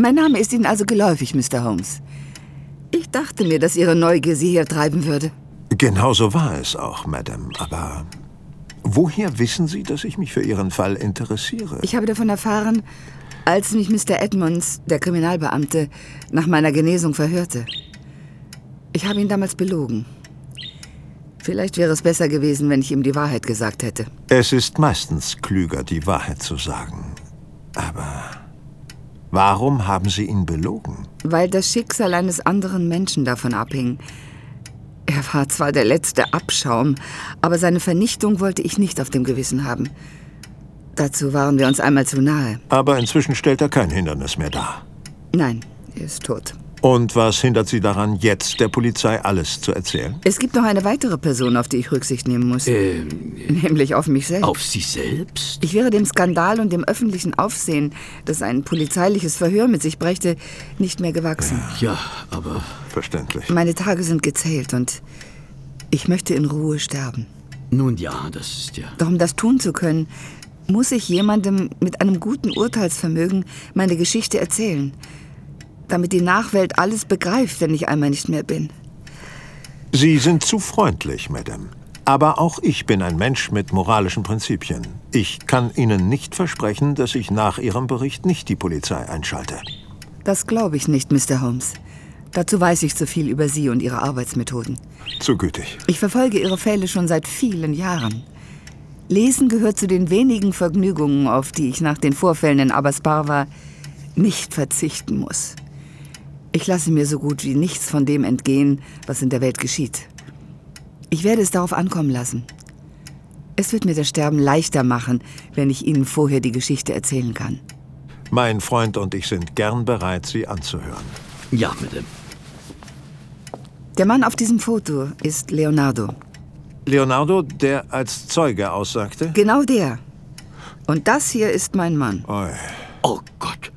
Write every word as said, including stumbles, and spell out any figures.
Mein Name ist Ihnen also geläufig, Mister Holmes. Ich dachte mir, dass Ihre Neugier Sie hier treiben würde. Genau so war es auch, Madame. Aber woher wissen Sie, dass ich mich für Ihren Fall interessiere? Ich habe davon erfahren, als mich Mister Edmonds, der Kriminalbeamte, nach meiner Genesung verhörte. Ich habe ihn damals belogen. Vielleicht wäre es besser gewesen, wenn ich ihm die Wahrheit gesagt hätte. Es ist meistens klüger, die Wahrheit zu sagen. Aber warum haben Sie ihn belogen? Weil das Schicksal eines anderen Menschen davon abhing. Er war zwar der letzte Abschaum, aber seine Vernichtung wollte ich nicht auf dem Gewissen haben. Dazu waren wir uns einmal zu nahe. Aber inzwischen stellt er kein Hindernis mehr dar. Nein, er ist tot. Und was hindert Sie daran, jetzt der Polizei alles zu erzählen? Es gibt noch eine weitere Person, auf die ich Rücksicht nehmen muss. Ähm, Nämlich auf mich selbst. Auf Sie selbst? Ich wäre dem Skandal und dem öffentlichen Aufsehen, das ein polizeiliches Verhör mit sich brächte, nicht mehr gewachsen. Ja, aber... Verständlich. Meine Tage sind gezählt und ich möchte in Ruhe sterben. Nun ja, das ist ja... Doch um das tun zu können, muss ich jemandem mit einem guten Urteilsvermögen meine Geschichte erzählen, damit die Nachwelt alles begreift, wenn ich einmal nicht mehr bin. Sie sind zu freundlich, Madame. Aber auch ich bin ein Mensch mit moralischen Prinzipien. Ich kann Ihnen nicht versprechen, dass ich nach Ihrem Bericht nicht die Polizei einschalte. Das glaube ich nicht, Mister Holmes. Dazu weiß ich zu viel über Sie und Ihre Arbeitsmethoden. Zu gütig. Ich verfolge Ihre Fälle schon seit vielen Jahren. Lesen gehört zu den wenigen Vergnügungen, auf die ich nach den Vorfällen in Abbasparva nicht verzichten muss. Ich lasse mir so gut wie nichts von dem entgehen, was in der Welt geschieht. Ich werde es darauf ankommen lassen. Es wird mir das Sterben leichter machen, wenn ich Ihnen vorher die Geschichte erzählen kann. Mein Freund und ich sind gern bereit, Sie anzuhören. Ja, Madame. Der Mann auf diesem Foto ist Leonardo. Leonardo, der als Zeuge aussagte? Genau der. Und das hier ist mein Mann. Oi. Oh Gott.